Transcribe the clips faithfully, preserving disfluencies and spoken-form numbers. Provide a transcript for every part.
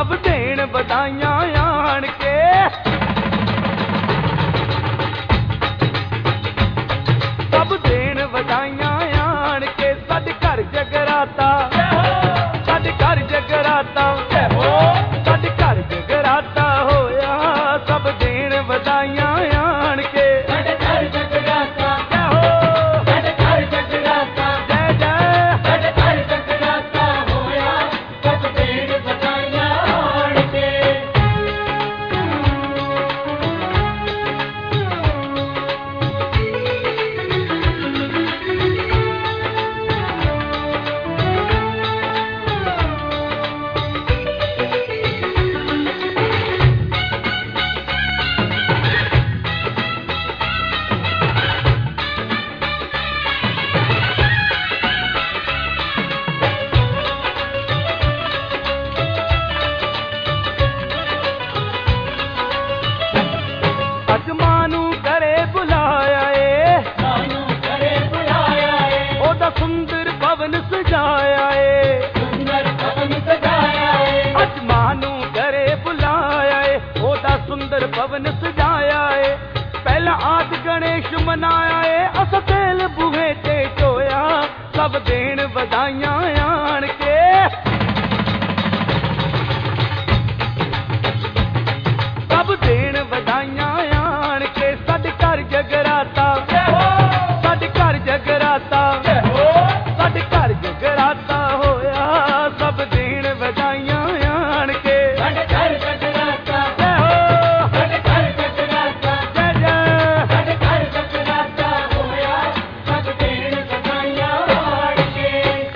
सब देण वधाइयां आण के। सब देण वधाइयां आण के साडे घर जगराता, साडे घर जगराता, साडे घर जगराता होया। सब देण वधाइयां आण के साडे घर जगराता, साडे घर जगराता, जय जय साडे घर जगराता होया। सब देण वधाइयां आण के। अज मानू करे बुलाया ए, मानू करे बुलाया ए, ओदा सुंदर भवन सजाया ए, सुंदर भवन सजाया ए। अज मानू करे बुलाया ए, ओदा सुंदर भवन सजाया ए। पहला आद गणेश मनाया ए, अस तेल बूहे ते चोया। सब देण वधाइयां आण के। सब देण वधाइयां आण के साडे घर जगराता, साडे घर जगराता, साडे घर जगराता होया। सब देण वधाइयां आण के साडे घर जगराता, साडे घर जगराता, जय जय साडे घर जगराता होया। सब देण वधाइयां आण के।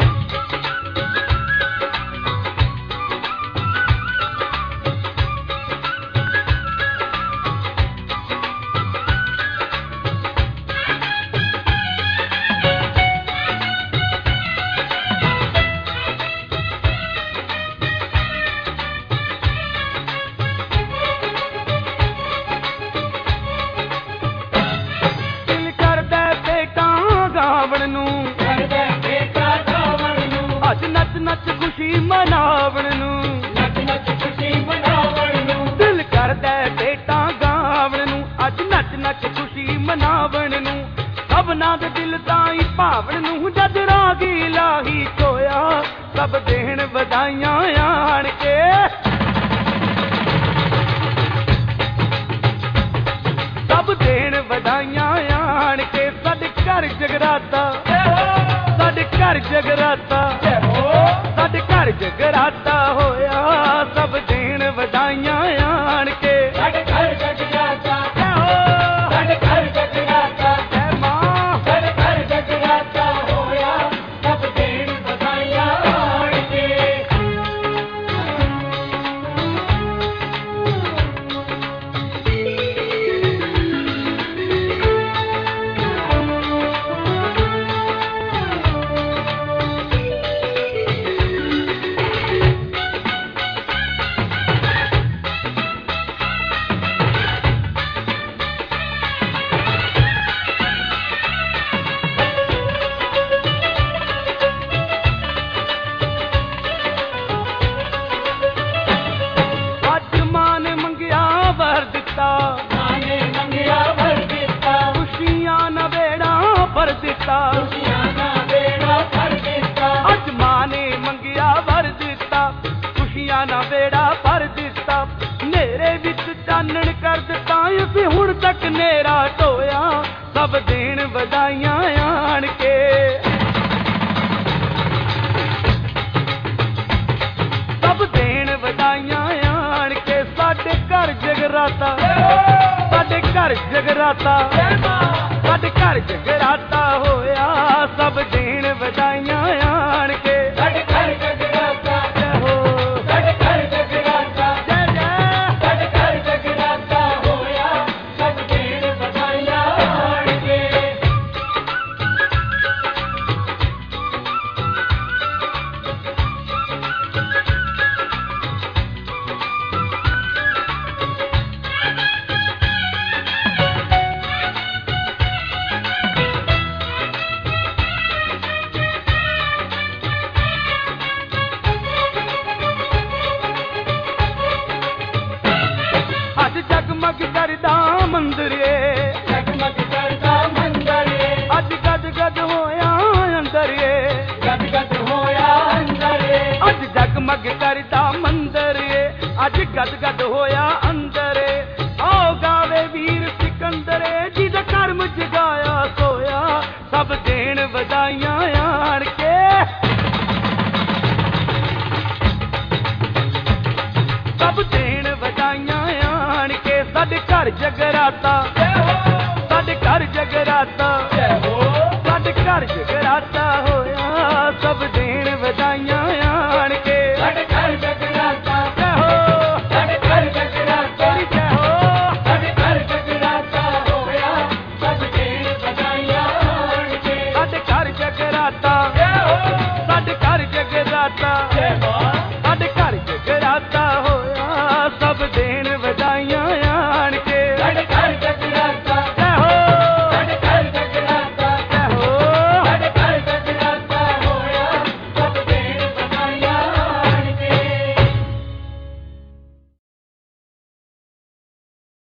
दिल करदा बेटा गावण नूं, करदा बेटा गावण नूं। अज नच नच खुशी मनावण नूं, नच नच खुशी मनावण नूं। दिल करदा बेटा गावण नूं, अज नच नच खुशी मनावण नूं। सबना दे दिल ताईं भावण नूं जद रागी लाही चोया। सब देण वधाइयां आण के। सब देण वधाइयां आण के साडे घर जगराता, साडे घर जगराता, साडे घर जगराता होया। सब देण वधाइयां आण के साडे घर जगराता, साडे घर जगराता, जय मां साडे घर जगराता होया। सब देण वधाइयां आण के। अज मां ने मंगिया वर दिता, मां ने मंगिया वर दिता। खुशियां ना बेड़ा भर दिता, खुशियां ना बेड़ा भर दिता। अज मां ने मंगिया वर दिता, खुशियां ना बेड़ा भर दिता। नेरे विच चानण कर दिता, असीं हुण तक नेरा ढोया। सब देण वधाइयां आण के। सब देण वधाइयां आण के साडे घर जगराता, साडे घर जगराता, साडे घर जगराता होया। सब देण वधाइयां आण के साडे घर जगराता, साडे घर जगराता, जय जय साडे घर जगराता होया। सब देण वधाइयां आण के। जगमग करदा मंदर ए अज गद गद होया अंदर ए आओ गावे वीर सिकंदर ए जिहदा कर्म जगाया सोया सब देन वधाइयां आण के सब देन वधाइयां आण के साडे घर जगराता साडे घर जगराता साडे घर जगराता होया सब देन